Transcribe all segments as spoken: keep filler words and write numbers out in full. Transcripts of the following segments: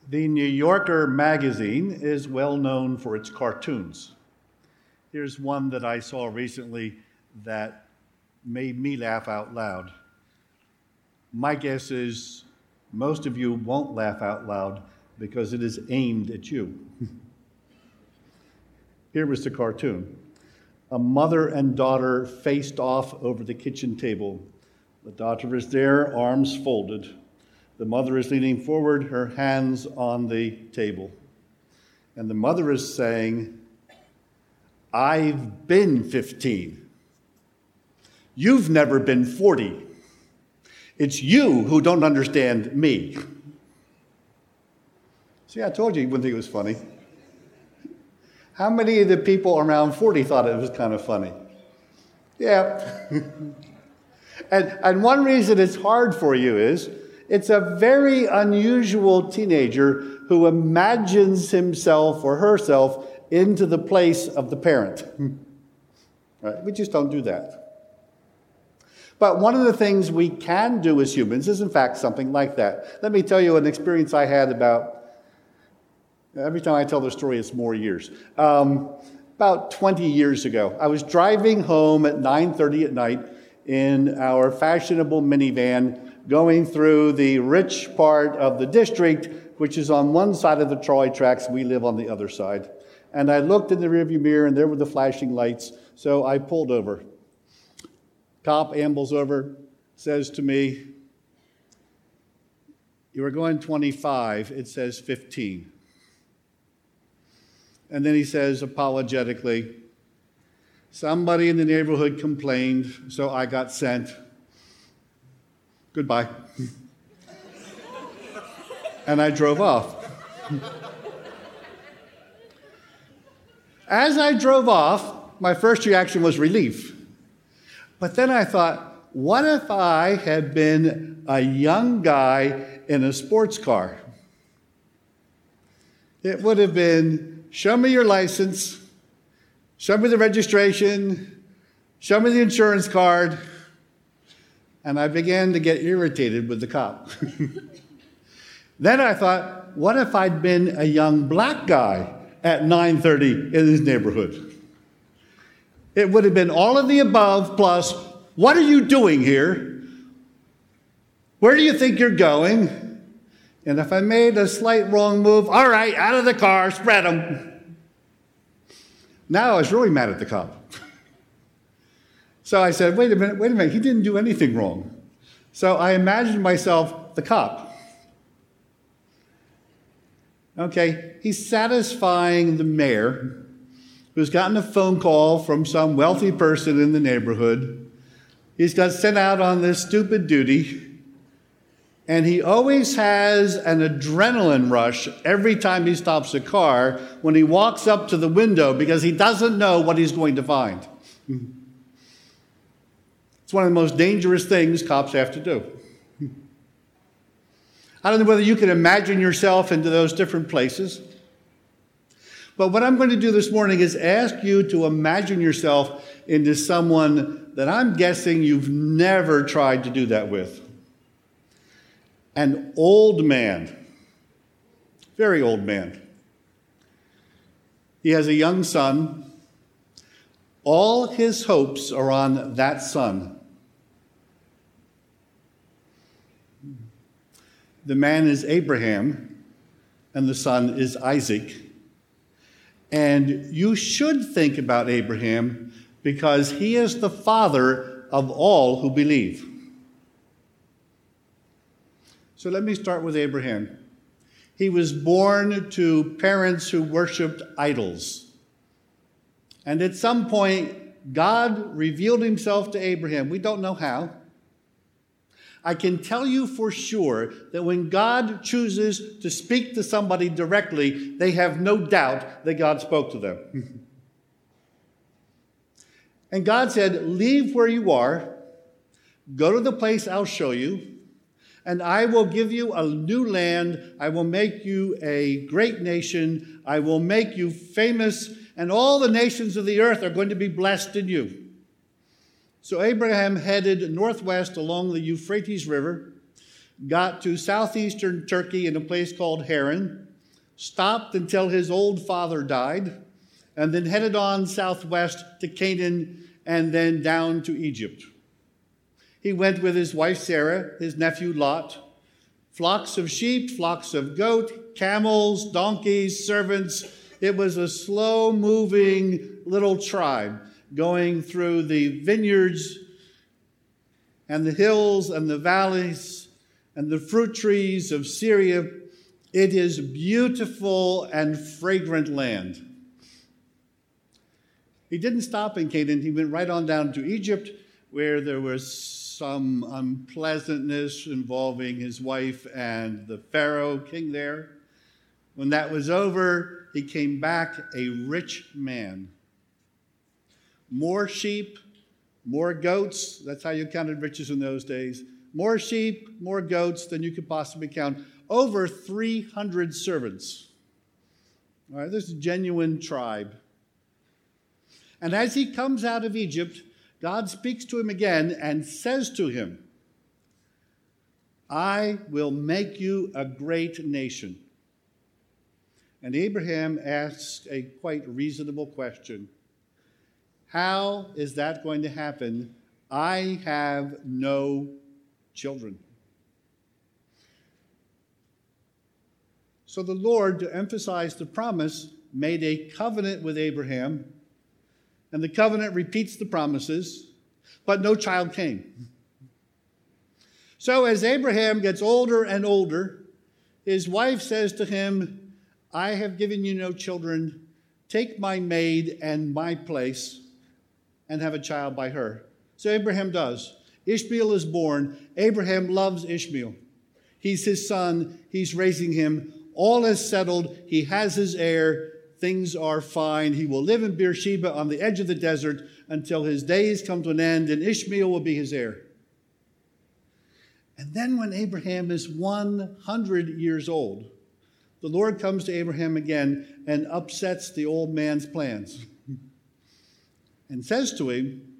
The New Yorker magazine is well known for its cartoons. Here's one that I saw recently that made me laugh out loud. My guess is most of you won't laugh out loud because it is aimed at you. Here was the cartoon. A mother and daughter faced off over the kitchen table. The daughter is there, arms folded. The mother is leaning forward, her hands on the table. And the mother is saying, I've been fifteen. You've never been forty. It's you who don't understand me. See, I told you you wouldn't think it was funny. How many of the people around forty thought it was kind of funny? Yeah. and, and one reason it's hard for you is it's a very unusual teenager who imagines himself or herself into the place of the parent. Right? We just don't do that. But one of the things we can do as humans is, in fact, something like that. Let me tell you an experience I had about, every time I tell the story, it's more years. Um, about twenty years ago, I was driving home at nine thirty at night in our fashionable minivan, going through the rich part of the district, which is on one side of the trolley tracks. We live on the other side. And I looked in the rearview mirror, and there were the flashing lights, so I pulled over. Cop ambles over, says to me, you were going twenty-five, it says fifteen. And then he says apologetically, somebody in the neighborhood complained, so I got sent. Goodbye. And I drove off. As I drove off, my first reaction was relief. But then I thought, what if I had been a young guy in a sports car? It would have been, show me your license, show me the registration, show me the insurance card. And I began to get irritated with the cop. Then I thought, what if I'd been a young black guy at nine thirty in this neighborhood? It would have been all of the above plus, what are you doing here? Where do you think you're going? And if I made a slight wrong move, all right, out of the car, spread them. Now I was really mad at the cop. So I said, wait a minute, wait a minute, he didn't do anything wrong. So I imagined myself the cop. Okay, he's satisfying the mayor, who's gotten a phone call from some wealthy person in the neighborhood. He's got sent out on this stupid duty, and he always has an adrenaline rush every time he stops a car when he walks up to the window because he doesn't know what he's going to find. It's one of the most dangerous things cops have to do. I don't know whether you can imagine yourself into those different places. But what I'm going to do this morning is ask you to imagine yourself into someone that I'm guessing you've never tried to do that with. An old man. Very old man. He has a young son. All his hopes are on that son. The man is Abraham, and the son is Isaac. And you should think about Abraham because he is the father of all who believe. So let me start with Abraham. He was born to parents who worshiped idols. And at some point, God revealed himself to Abraham. We don't know how. I can tell you for sure that when God chooses to speak to somebody directly, they have no doubt that God spoke to them. And God said, leave where you are, go to the place I'll show you, and I will give you a new land. I will make you a great nation. I will make you famous, and all the nations of the earth are going to be blessed in you. So Abraham headed northwest along the Euphrates River, got to southeastern Turkey in a place called Haran, stopped until his old father died, and then headed on southwest to Canaan and then down to Egypt. He went with his wife Sarah, his nephew Lot, flocks of sheep, flocks of goat, camels, donkeys, servants. It was a slow-moving little tribe going through the vineyards and the hills and the valleys and the fruit trees of Syria. It is beautiful and fragrant land. He didn't stop in Canaan. He went right on down to Egypt, where there was some unpleasantness involving his wife and the Pharaoh king there. When that was over, he came back a rich man. More sheep, more goats. That's how you counted riches in those days. More sheep, more goats than you could possibly count. Over three hundred servants. All right, this is a genuine tribe. And as he comes out of Egypt, God speaks to him again and says to him, I will make you a great nation. And Abraham asks a quite reasonable question. How is that going to happen? I have no children. So the Lord, to emphasize the promise, made a covenant with Abraham. And the covenant repeats the promises, but no child came. So as Abraham gets older and older, his wife says to him, I have given you no children. Take my maid and my place and have a child by her. So Abraham does. Ishmael is born. Abraham loves Ishmael. He's his son. He's raising him. All is settled. He has his heir. Things are fine. He will live in Beersheba on the edge of the desert until his days come to an end, and Ishmael will be his heir. And then when Abraham is one hundred years old, the Lord comes to Abraham again and upsets the old man's plans and says to him,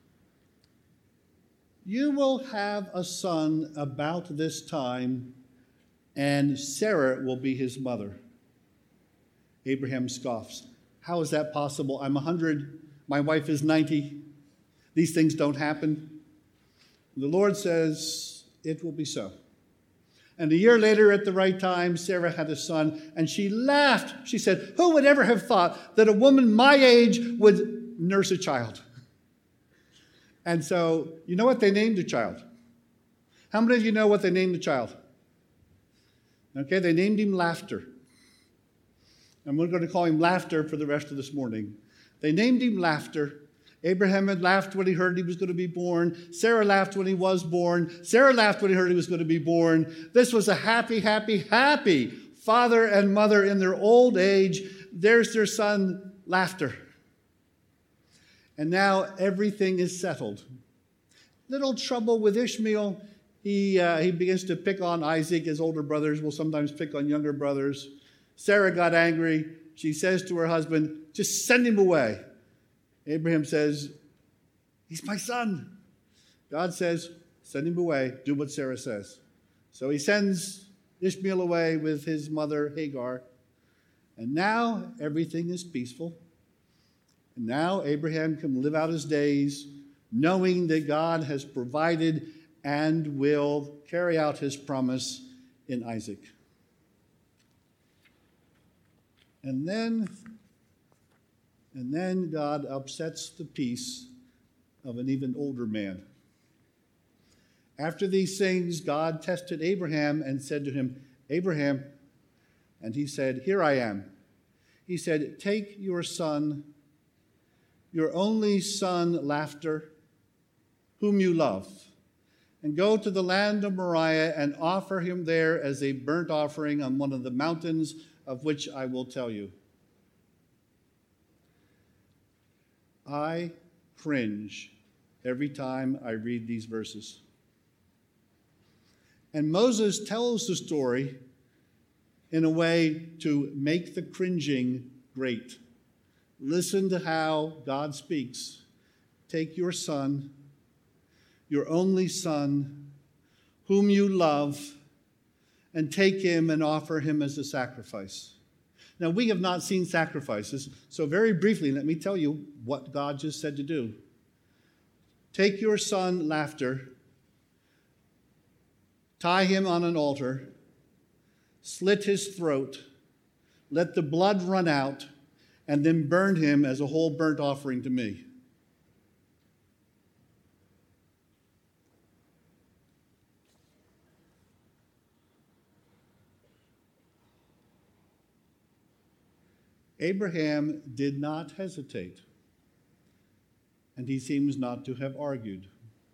you will have a son about this time, and Sarah will be his mother. Abraham scoffs. How is that possible? I'm one hundred. My wife is ninety. These things don't happen. The Lord says, it will be so. And a year later, at the right time, Sarah had a son, and she laughed. She said, who would ever have thought that a woman my age would nurse a child? And so, you know what they named the child? How many of you know what they named the child? Okay, they named him Laughter. And we're going to call him Laughter for the rest of this morning. They named him Laughter. Abraham had laughed when he heard he was going to be born. Sarah laughed when he was born. Sarah laughed when he heard he was going to be born. This was a happy, happy, happy father and mother in their old age. There's their son, Laughter. And now everything is settled. Little trouble with Ishmael. He, uh, he begins to pick on Isaac. His older brothers will sometimes pick on younger brothers. Sarah got angry. She says to her husband, just send him away. Abraham says, he's my son. God says, send him away. Do what Sarah says. So he sends Ishmael away with his mother, Hagar. And now everything is peaceful. And now Abraham can live out his days knowing that God has provided and will carry out his promise in Isaac. And then, and then God upsets the peace of an even older man. After these things, God tested Abraham and said to him, Abraham, and he said, here I am. He said, take your son, your only son, Laughter, whom you love, and go to the land of Moriah and offer him there as a burnt offering on one of the mountains of which I will tell you. I cringe every time I read these verses. And Moses tells the story in a way to make the cringing great. Listen to how God speaks. Take your son, your only son, whom you love, and take him and offer him as a sacrifice. Now, we have not seen sacrifices, so very briefly, let me tell you what God just said to do. Take your son, Laughter, tie him on an altar, slit his throat, let the blood run out, and then burn him as a whole burnt offering to me. Abraham did not hesitate, and he seems not to have argued.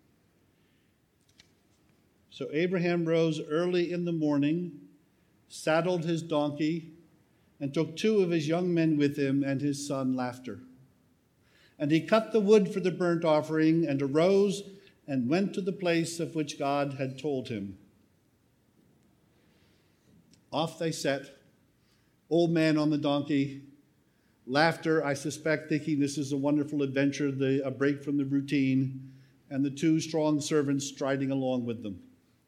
So Abraham rose early in the morning, saddled his donkey, and took two of his young men with him and his son Laughter. And he cut the wood for the burnt offering and arose and went to the place of which God had told him. Off they set, old man on the donkey, Laughter, I suspect, thinking this is a wonderful adventure, the, a break from the routine, and the two strong servants striding along with them.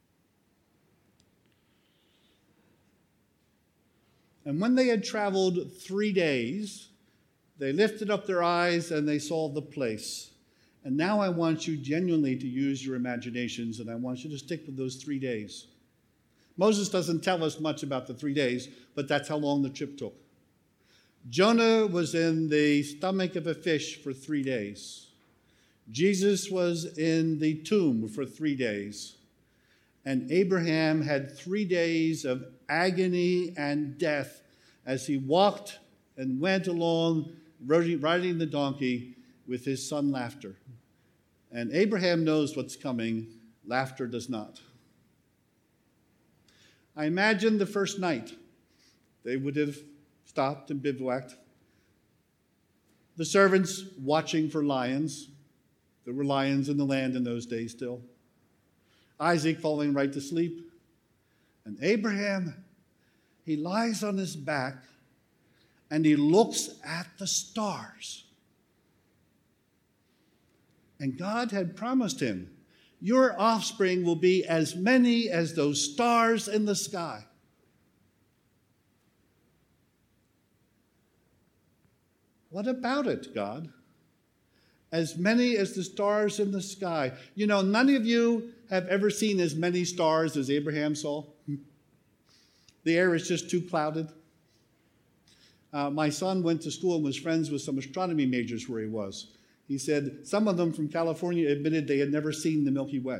And when they had traveled three days, they lifted up their eyes and they saw the place. And now I want you genuinely to use your imaginations, and I want you to stick with those three days. Moses doesn't tell us much about the three days, but that's how long the trip took. Jonah was in the stomach of a fish for three days. Jesus was in the tomb for three days. And Abraham had three days of agony and death as he walked and went along riding the donkey with his son Laughter. And Abraham knows what's coming. Laughter does not. I imagine the first night they would have stopped and bivouacked. The servants watching for lions. There were lions in the land in those days still. Isaac falling right to sleep. And Abraham, he lies on his back and he looks at the stars. And God had promised him, your offspring will be as many as those stars in the sky. What about it, God? As many as the stars in the sky. You know, none of you have ever seen as many stars as Abraham saw. The air is just too clouded. Uh, my son went to school and was friends with some astronomy majors where he was. He said some of them from California admitted they had never seen the Milky Way.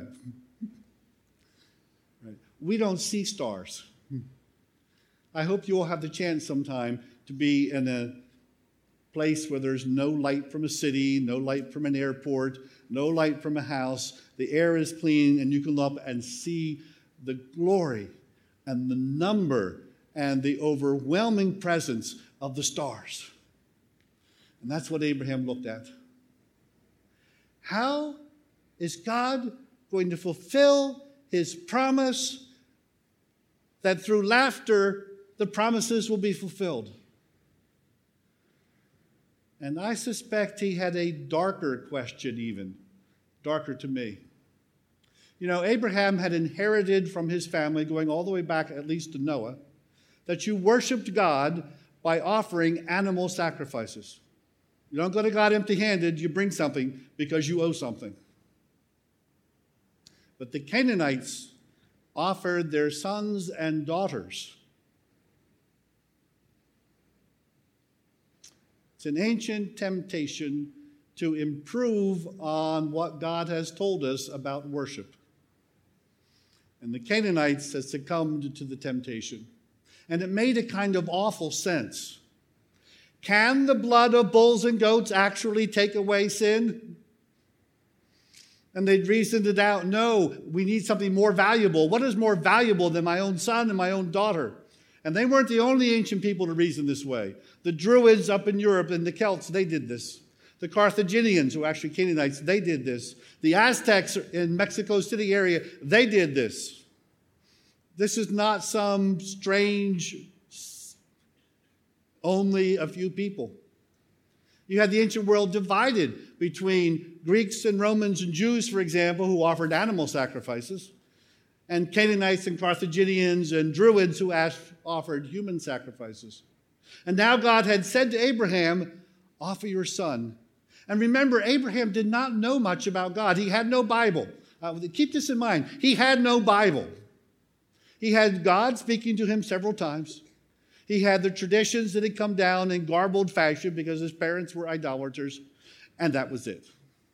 Right. We don't see stars. I hope you all have the chance sometime to be in a place where there's no light from a city, no light from an airport, no light from a house. The air is clean and you can look up and see the glory and the number and the overwhelming presence of the stars. And that's what Abraham looked at. How is God going to fulfill his promise that through Laughter the promises will be fulfilled? And I suspect he had a darker question even, darker to me. You know, Abraham had inherited from his family, going all the way back at least to Noah, that you worshiped God by offering animal sacrifices. You don't go to God empty-handed, you bring something because you owe something. But the Canaanites offered their sons and daughters. It's an ancient temptation to improve on what God has told us about worship. And the Canaanites had succumbed to the temptation. And it made a kind of awful sense. Can the blood of bulls and goats actually take away sin? And they'd reasoned it out. No, we need something more valuable. What is more valuable than my own son and my own daughter? And they weren't the only ancient people to reason this way. The Druids up in Europe and the Celts, they did this. The Carthaginians, who were actually Canaanites, they did this. The Aztecs in Mexico City area, they did this. This is not some strange, only a few people. You had the ancient world divided between Greeks and Romans and Jews, for example, who offered animal sacrifices. and Canaanites and Carthaginians and Druids who asked, offered human sacrifices. And now God had said to Abraham, offer your son. And remember, Abraham did not know much about God. He had no Bible. Uh, keep this in mind. He had no Bible. He had God speaking to him several times. He had the traditions that had come down in garbled fashion because his parents were idolaters, and that was it.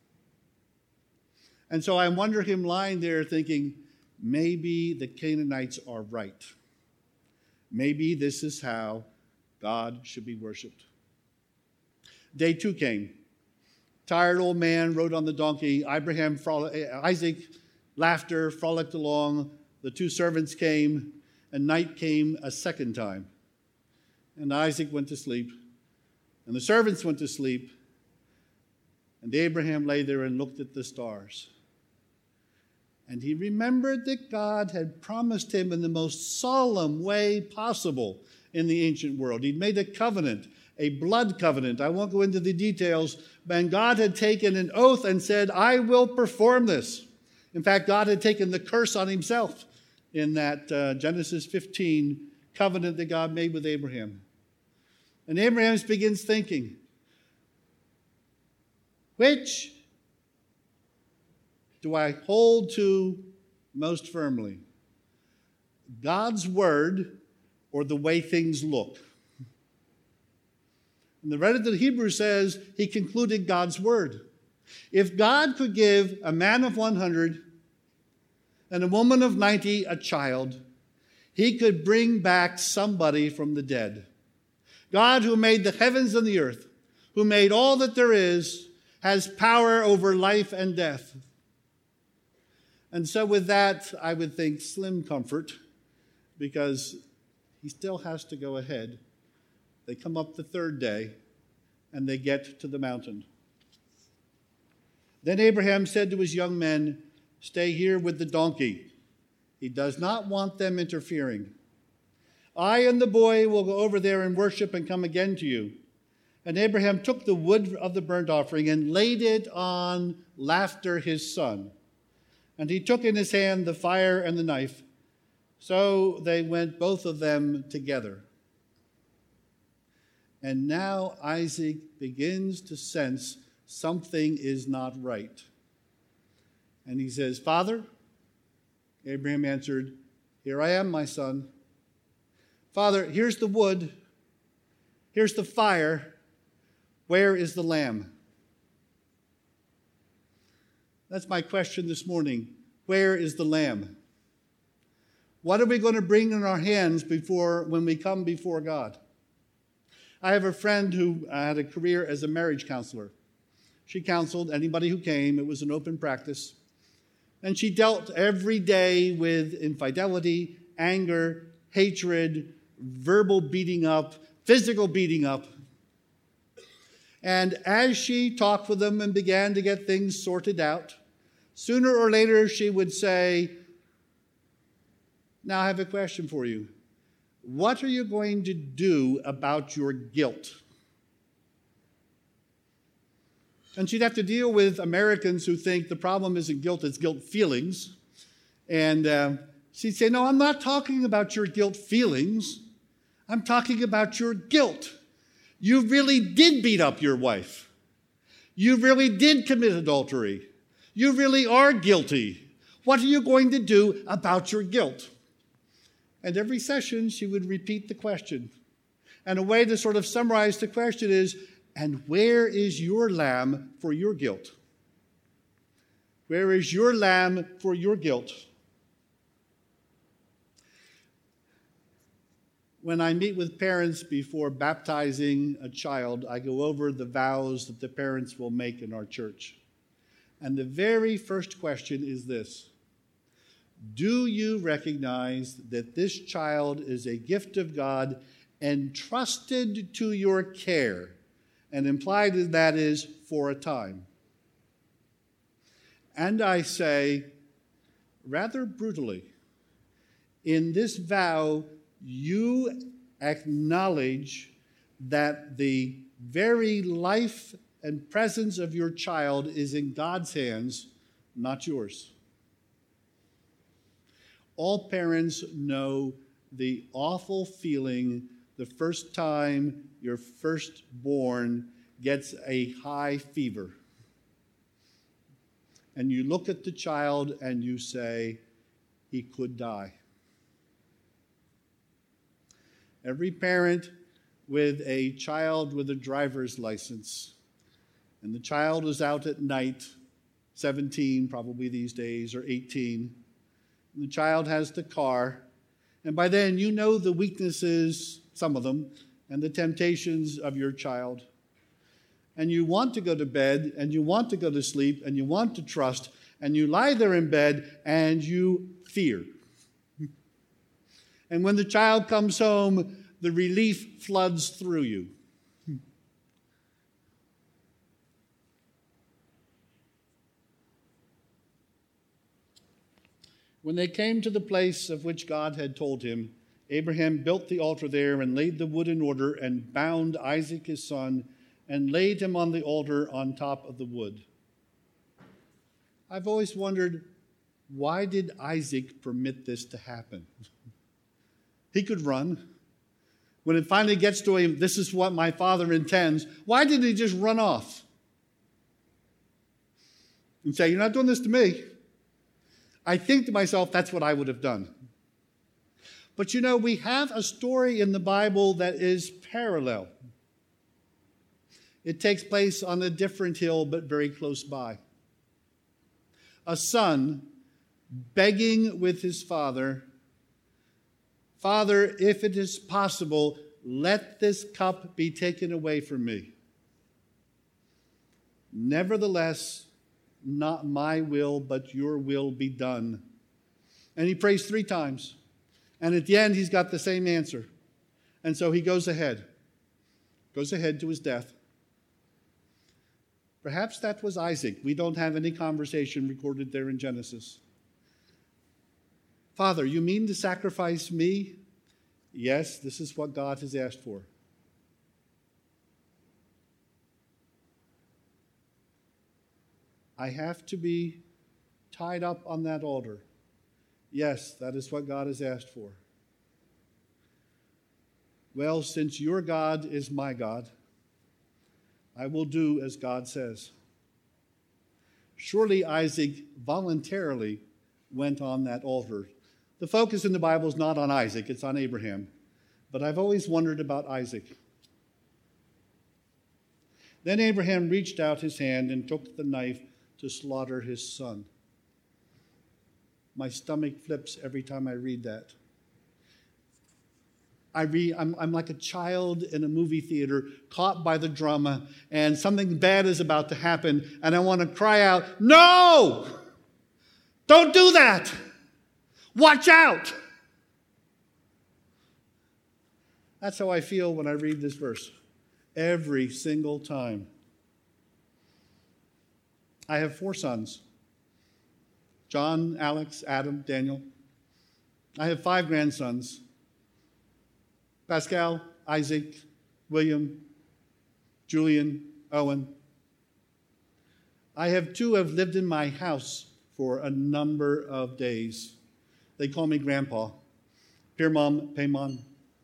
And so I wonder him lying there thinking, maybe the Canaanites are right. Maybe this is how God should be worshiped. Day two came. Tired old man rode on the donkey. Abraham, Isaac, laughter, frolicked along. The two servants came, and night came a second time. And Isaac went to sleep, and the servants went to sleep, and Abraham lay there and looked at the stars. And he remembered that God had promised him in the most solemn way possible in the ancient world. He'd made a covenant, a blood covenant. I won't go into the details, but God had taken an oath and said, I will perform this. In fact, God had taken the curse on himself in that uh, Genesis fifteen covenant that God made with Abraham. And Abraham begins thinking, which do I hold to most firmly? God's word or the way things look? And the writer of the Hebrews says he concluded God's word. If God could give a man of one hundred and a woman of ninety a child, he could bring back somebody from the dead. God, who made the heavens and the earth, who made all that there is, has power over life and death. And so with that, I would think slim comfort, because he still has to go ahead. They come up the third day, and they get to the mountain. Then Abraham said to his young men, stay here with the donkey. He does not want them interfering. I and the boy will go over there and worship and come again to you. And Abraham took the wood of the burnt offering and laid it on Laughter, his son. And he took in his hand the fire and the knife. So they went, both of them, together. And now Isaac begins to sense something is not right. And he says, Father? Abraham answered, here I am, my son. Father, here's the wood. Here's the fire. Where is the lamb? That's my question this morning. Where is the lamb? What are we going to bring in our hands before when we come before God? I have a friend who had a career as a marriage counselor. She counseled anybody who came. It was an open practice. And she dealt every day with infidelity, anger, hatred, verbal beating up, physical beating up. And as she talked with them and began to get things sorted out, sooner or later she would say, now I have a question for you. What are you going to do about your guilt? And she'd have to deal with Americans who think the problem isn't guilt, it's guilt feelings. And uh, she'd say, no, I'm not talking about your guilt feelings. I'm talking about your guilt. You really did beat up your wife. You really did commit adultery. You really are guilty. What are you going to do about your guilt? And every session, she would repeat the question. And a way to sort of summarize the question is, and where is your lamb for your guilt? Where is your lamb for your guilt? When I meet with parents before baptizing a child, I go over the vows that the parents will make in our church. And the very first question is this: do you recognize that this child is a gift of God entrusted to your care? And implied in that is for a time. And I say, rather brutally, in this vow, you acknowledge that the very life and presence of your child is in God's hands, not yours. All parents know the awful feeling the first time your firstborn gets a high fever. And you look at the child and you say, he could die. Every parent with a child with a driver's license, and the child is out at night, seventeen probably these days, or eighteen, and the child has the car, and by then you know the weaknesses, some of them, and the temptations of your child. And you want to go to bed, and you want to go to sleep, and you want to trust, and you lie there in bed, and you fear. And when the child comes home, the relief floods through you. When they came to the place of which God had told him, Abraham built the altar there and laid the wood in order and bound Isaac his son and laid him on the altar on top of the wood. I've always wondered, why did Isaac permit this to happen? He could run. When it finally gets to him, this is what my father intends, why didn't he just run off and say, you're not doing this to me? I think to myself, that's what I would have done. But you know, we have a story in the Bible that is parallel. It takes place on a different hill, but very close by. A son begging with his father, Father, if it is possible, let this cup be taken away from me. Nevertheless, not my will, but your will be done. And he prays three times. And at the end, he's got the same answer. And so he goes ahead. Goes ahead to his death. Perhaps that was Isaac. We don't have any conversation recorded there in Genesis. Father, you mean to sacrifice me? Yes, this is what God has asked for. I have to be tied up on that altar. Yes, that is what God has asked for. Well, since your God is my God, I will do as God says. Surely Isaac voluntarily went on that altar. The focus in the Bible is not on Isaac, it's on Abraham. But I've always wondered about Isaac. Then Abraham reached out his hand and took the knife to slaughter his son. My stomach flips every time I read that. I read, I'm, I'm like a child in a movie theater caught by the drama, and something bad is about to happen, and I want to cry out, no! Don't do that! Watch out! That's how I feel when I read this verse. Every single time. I have four sons. John, Alex, Adam, Daniel. I have five grandsons. Pascal, Isaac, William, Julian, Owen. I have two who have lived in my house for a number of days. They call me Grandpa. Pirmam, Paimon.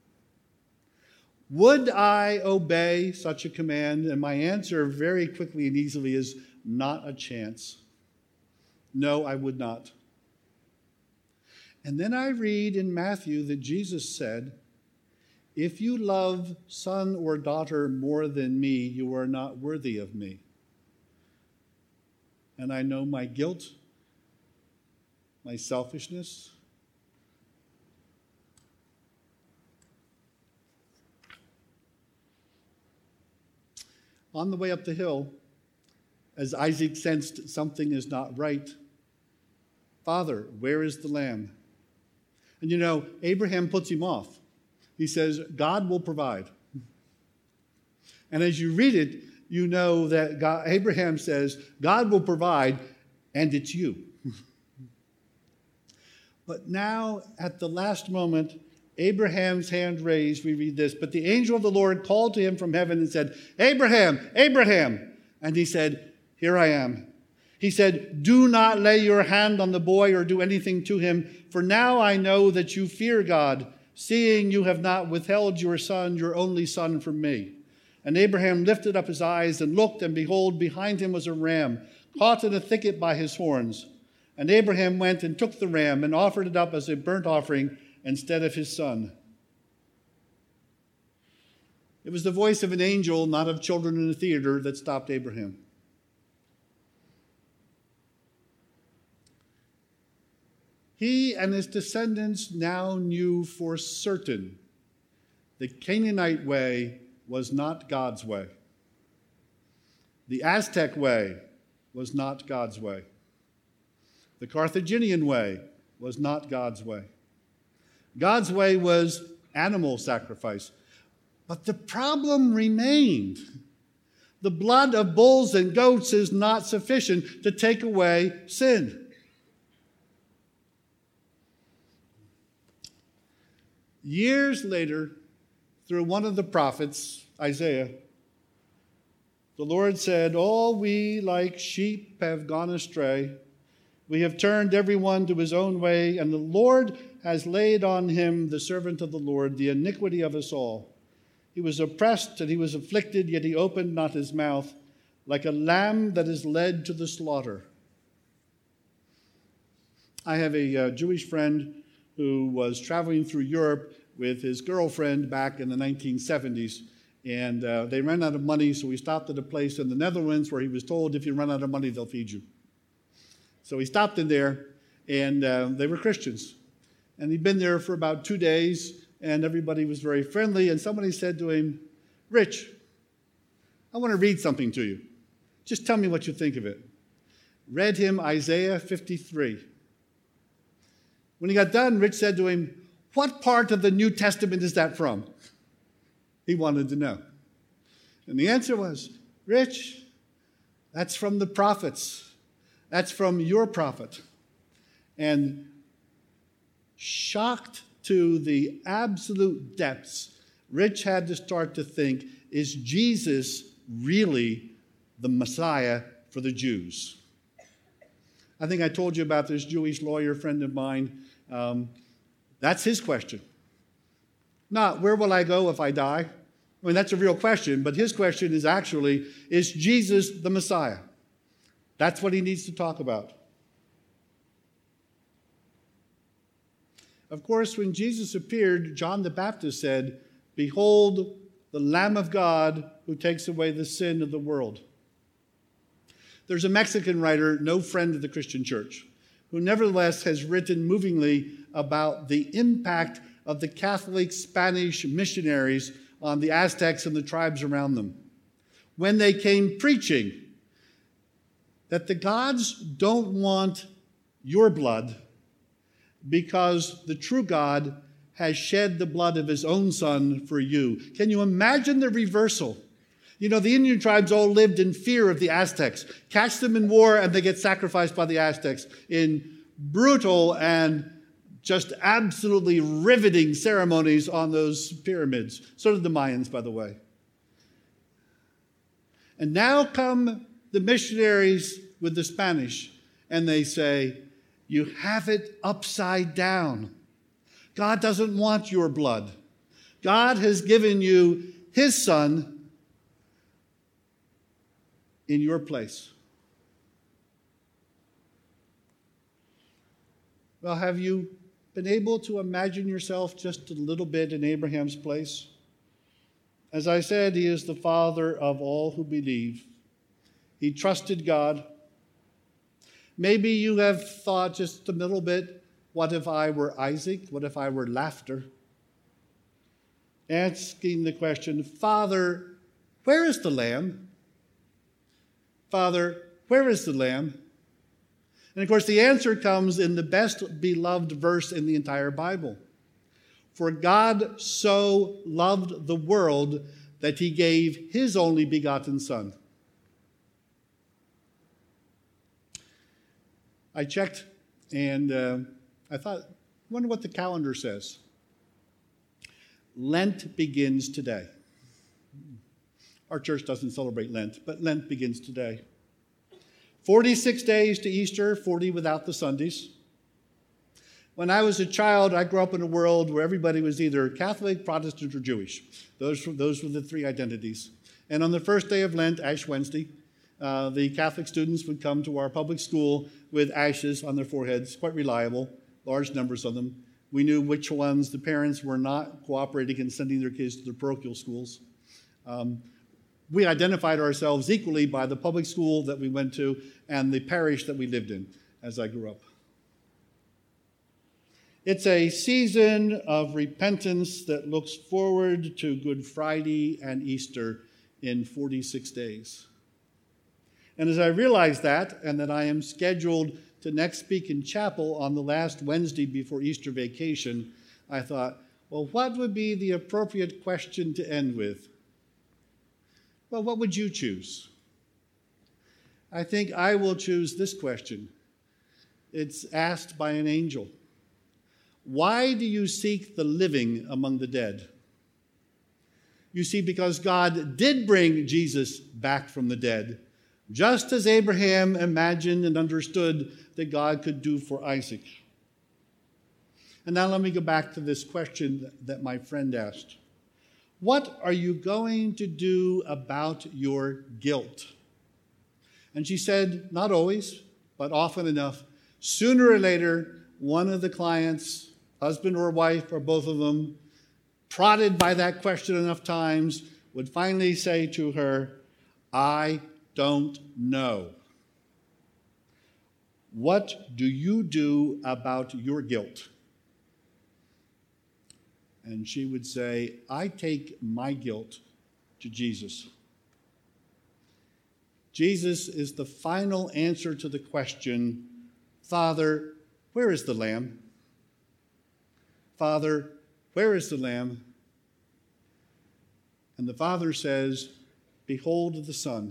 Would I obey such a command? And my answer very quickly and easily is not a chance. No, I would not. And then I read in Matthew that Jesus said, if you love son or daughter more than me, you are not worthy of me. And I know my guilt, my selfishness. On the way up the hill, as Isaac sensed something is not right, Father, where is the lamb? And you know, Abraham puts him off. He says, God will provide. And as you read it, you know that God, Abraham says, God will provide, and it's you. But now, at the last moment, Abraham's hand raised, we read this, but the angel of the Lord called to him from heaven and said, Abraham, Abraham. And he said, here I am. He said, "Do not lay your hand on the boy or do anything to him, for now I know that you fear God, seeing you have not withheld your son, your only son, from me." And Abraham lifted up his eyes and looked, and behold, behind him was a ram, caught in a thicket by his horns. And Abraham went and took the ram and offered it up as a burnt offering instead of his son. It was the voice of an angel, not of children in a theater, that stopped Abraham. He and his descendants now knew for certain the Canaanite way was not God's way. The Aztec way was not God's way. The Carthaginian way was not God's way. God's way was animal sacrifice. But the problem remained. The blood of bulls and goats is not sufficient to take away sin. Years later, through one of the prophets, Isaiah, the Lord said, "All we like sheep have gone astray. We have turned everyone to his own way, and the Lord has laid on him, the servant of the Lord, the iniquity of us all. He was oppressed and he was afflicted, yet he opened not his mouth, like a lamb that is led to the slaughter." I have a uh, Jewish friend who was traveling through Europe with his girlfriend back in the nineteen seventies, and uh, they ran out of money, so he stopped at a place in the Netherlands where he was told, if you run out of money, they'll feed you. So he stopped in there, and uh, they were Christians. And he'd been there for about two days, and everybody was very friendly, and somebody said to him, "Rich, I want to read something to you. Just tell me what you think of it." Read him Isaiah fifty-three. When he got done, Rich said to him, "What part of the New Testament is that from?" He wanted to know. And the answer was, "Rich, that's from the prophets. That's from your prophet." And shocked to the absolute depths, Rich had to start to think, is Jesus really the Messiah for the Jews? I think I told you about this Jewish lawyer friend of mine. Um, that's his question. Not, where will I go if I die? I mean, that's a real question, but his question is actually, is Jesus the Messiah? That's what he needs to talk about. Of course, when Jesus appeared, John the Baptist said, "Behold, the Lamb of God who takes away the sin of the world." There's a Mexican writer, no friend of the Christian church, who nevertheless has written movingly about the impact of the Catholic Spanish missionaries on the Aztecs and the tribes around them. When they came preaching that the gods don't want your blood because the true God has shed the blood of his own son for you. Can you imagine the reversal? You know, the Indian tribes all lived in fear of the Aztecs. Catch them in war and they get sacrificed by the Aztecs in brutal and just absolutely riveting ceremonies on those pyramids. So did the Mayans, by the way. And now come the missionaries with the Spanish, and they say, "You have it upside down. God doesn't want your blood. God has given you his son in your place." Well, have you been able to imagine yourself just a little bit in Abraham's place? As I said, he is the father of all who believe. He trusted God. Maybe you have thought just a little bit, what if I were Isaac? What if I were Laughter? Asking the question, "Father, where is the lamb? Father, where is the lamb?" And of course, the answer comes in the best beloved verse in the entire Bible. "For God so loved the world that he gave his only begotten Son." I checked, and uh, I thought, I wonder what the calendar says. Lent begins today. Our church doesn't celebrate Lent, but Lent begins today. forty-six days to Easter, forty without the Sundays. When I was a child, I grew up in a world where everybody was either Catholic, Protestant, or Jewish. Those were, those were the three identities. And on the first day of Lent, Ash Wednesday, uh, the Catholic students would come to our public school with ashes on their foreheads, quite reliable, large numbers of them. We knew which ones the parents were not cooperating in sending their kids to the parochial schools. Um, we identified ourselves equally by the public school that we went to and the parish that we lived in as I grew up. It's a season of repentance that looks forward to Good Friday and Easter in forty-six days. And as I realized that, and that I am scheduled to next speak in chapel on the last Wednesday before Easter vacation, I thought, well, what would be the appropriate question to end with? Well, what would you choose? I think I will choose this question. It's asked by an angel. Why do you seek the living among the dead? You see, because God did bring Jesus back from the dead, just as Abraham imagined and understood that God could do for Isaac. And now let me go back to this question that my friend asked. What are you going to do about your guilt? And she said, not always, but often enough, sooner or later, one of the clients, husband or wife or both of them, prodded by that question enough times, would finally say to her, I don't know. What do you do about your guilt? And she would say, I take my guilt to Jesus. Jesus is the final answer to the question, Father, where is the lamb? Father, where is the lamb? And the Father says, behold the Son,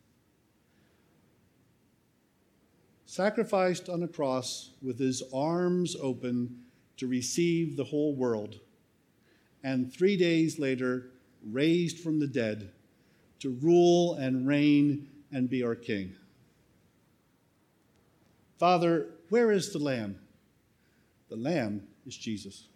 sacrificed on a cross with his arms open to receive the whole world, and three days later raised from the dead to rule and reign and be our King. Father, where is the Lamb? The Lamb is Jesus.